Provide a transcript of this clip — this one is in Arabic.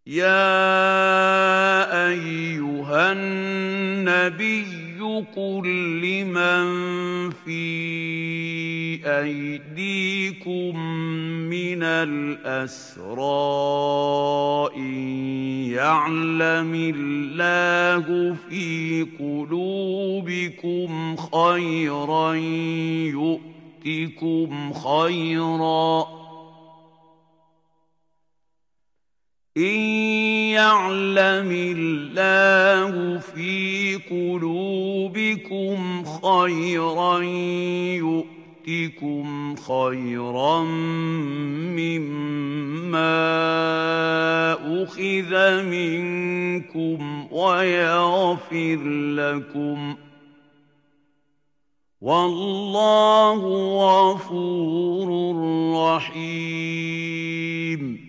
يَا أَيُّهَا النَّبِيُّ قُل لِّمَن فِي أَيْدِيكُم مِّنَ الْأَسْرَىٰ إِن يَعْلَمِ اللَّهُ فِي قُلُوبِكُمْ خَيْرًا يُؤْتِكُمْ خَيْرًا مِّمَّا أُخِذَ مِنكُمْ وَيَغْفِرْ لَكُمْ ۗ وَاللَّهُ غَفُورٌ رَّحِيمٌ.